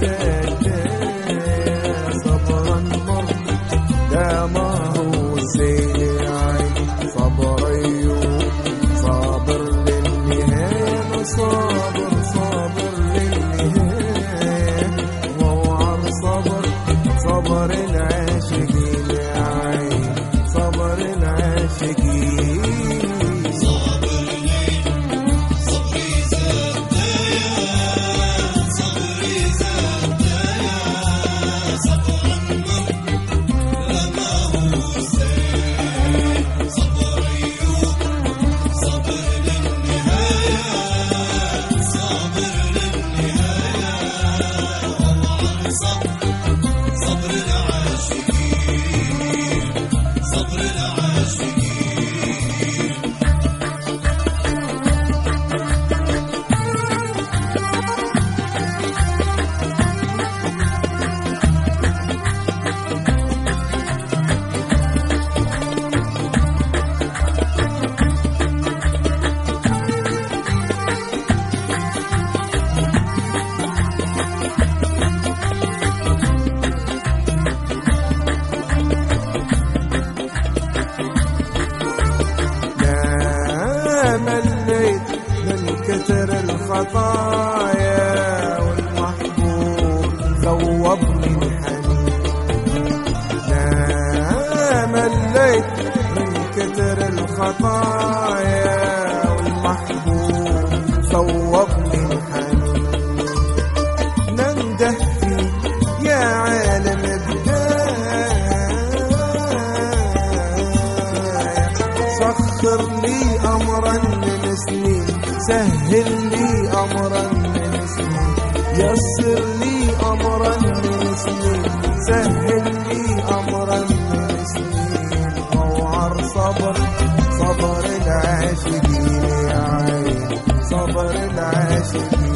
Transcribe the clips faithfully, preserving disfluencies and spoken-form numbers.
الشدايا صبرا مر ده ما هو ساعي صبر أيوب صابر للنهاية صابر صابر للنهاية ووعر صبر صبر العاشقين يا عين صبر العاشقين مليت من كتر الخطايا والمحبوب ذوبني الحنين لا مليت من كتر الخطايا والمحبوب ذوبني الحنين ننده فيك يا عالم البداية سخر لي أمرا من سنين سهل لي أمرا من سنين يسر لي أمرا من سنين سهل لي أمرا من سنين ووعر صبر صبر العاشقين يا عين صبر العاشقين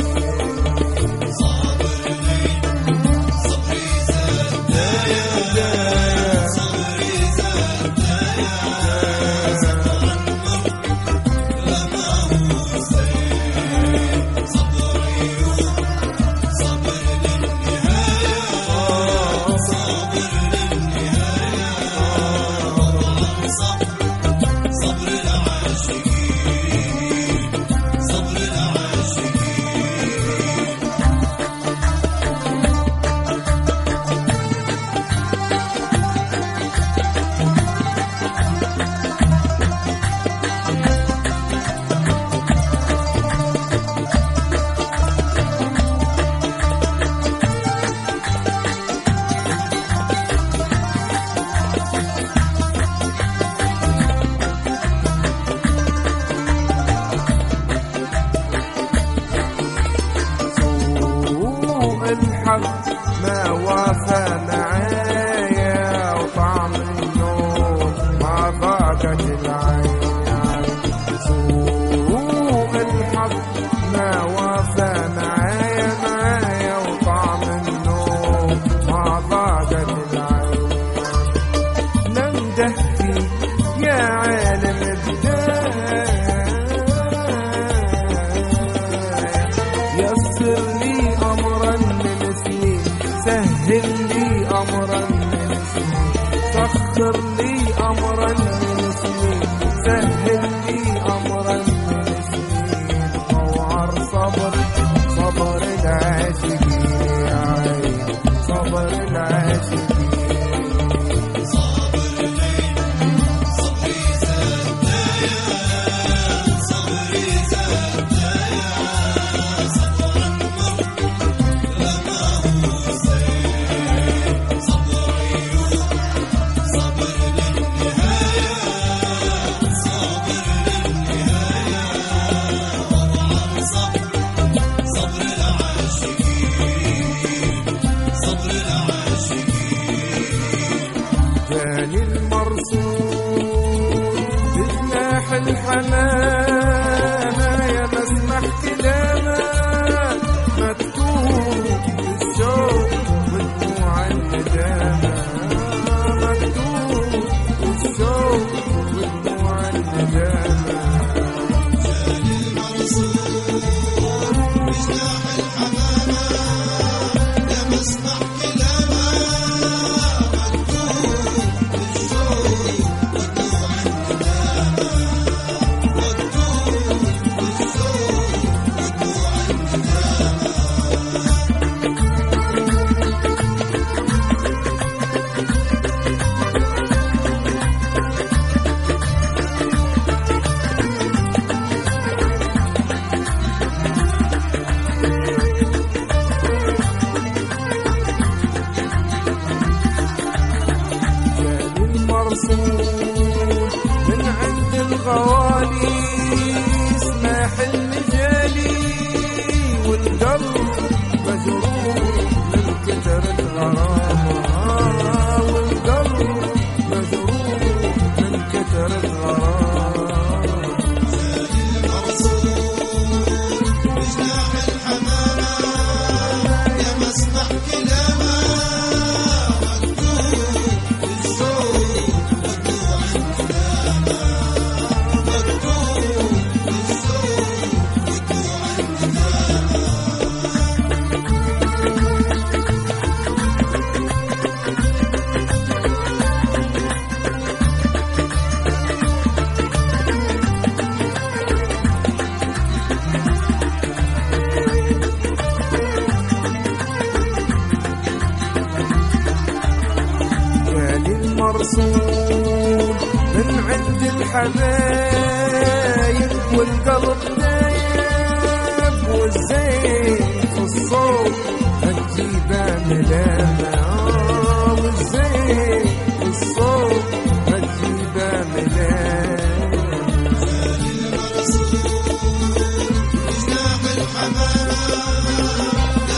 ما وافى معايا وطعم النوم مع ضاقة العين سوء الحظ ما وافى معايا معايا وطعم النوم مع ضاقة العين ننده فيك يا عالم البداية يسر لي أمرا سهل لي أمرا من سنين سخر لي أمرا من سنين سهل لي أمرا من سنين ووعر صبر صبر العاشقين يا عين صبر العاشقين الحمامة يا مسمح كلامه مكتوب بالشوق ودموع الندامة مكتوب بالشوق ودموع الندامة جاني المرسول مجناح الحمامة يا الرسول من عند الحبايب والقلب دايب والزين في الصوت هتجيبه ملامة آه والزين في الصوت هتجيبه ملامة مجناح الحمام